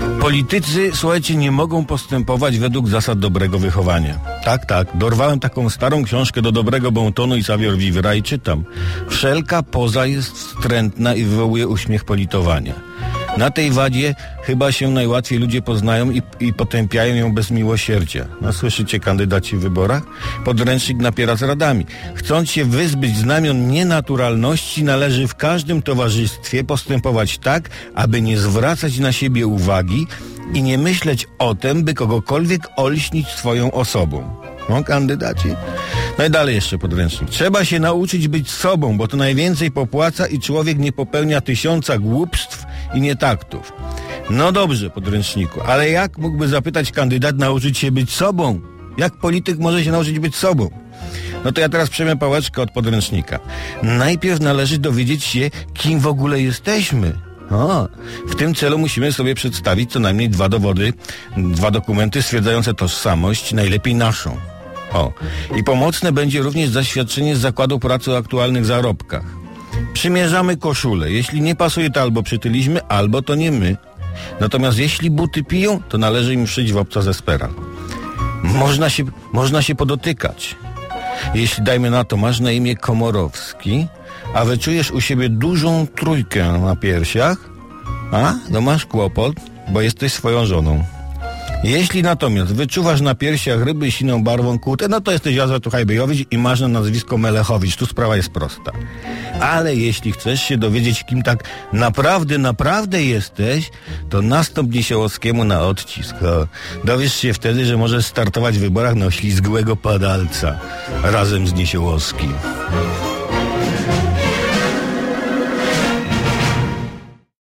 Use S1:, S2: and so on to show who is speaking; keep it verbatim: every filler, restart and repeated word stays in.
S1: Politycy, słuchajcie, nie mogą postępować według zasad dobrego wychowania. Tak, tak, dorwałem taką starą książkę do dobrego bontonu i savior vivra i czytam. Wszelka poza jest wstrętna i wywołuje uśmiech politowania. Na tej wadzie chyba się najłatwiej ludzie poznają i, i potępiają ją bez miłosierdzia. No słyszycie, kandydaci w wyborach? Podręcznik napiera z radami. Chcąc się wyzbyć znamion nienaturalności, należy w każdym towarzystwie postępować tak, aby nie zwracać na siebie uwagi i nie myśleć o tym, by kogokolwiek olśnić swoją osobą. No, kandydaci? No i dalej jeszcze podręcznik. Trzeba się nauczyć być sobą, bo to najwięcej popłaca i człowiek nie popełnia tysiąca głupstw i nietaktów. No dobrze, podręczniku, ale jak mógłby zapytać kandydat nauczyć się być sobą? Jak polityk może się nauczyć być sobą? No to ja teraz przejmę pałeczkę od podręcznika. Najpierw należy dowiedzieć się, kim w ogóle jesteśmy. O, w tym celu musimy sobie przedstawić co najmniej dwa dowody, dwa dokumenty stwierdzające tożsamość, najlepiej naszą. O, i pomocne będzie również zaświadczenie z zakładu pracy o aktualnych zarobkach. Przymierzamy koszulę. Jeśli nie pasuje, to albo przytyliliśmy, albo to nie my. Natomiast jeśli buty piją, to należy im szyć w obca ze spera. Można się, można się podotykać. Jeśli, dajmy na to, masz na imię Komorowski, a wyczujesz u siebie dużą trójkę na piersiach, a, no masz kłopot, bo jesteś swoją żoną. Jeśli natomiast wyczuwasz na piersiach ryby siną barwą kłute, no to jesteś Józef Tuchajbejowicz i masz na nazwisko Melechowicz. Tu sprawa jest prosta. Ale jeśli chcesz się dowiedzieć, kim tak naprawdę, naprawdę jesteś, to nastąp Niesiołowskiemu na odcisk. O, dowiesz się wtedy, że możesz startować w wyborach na oślizgłego padalca razem z Niesiołowskim.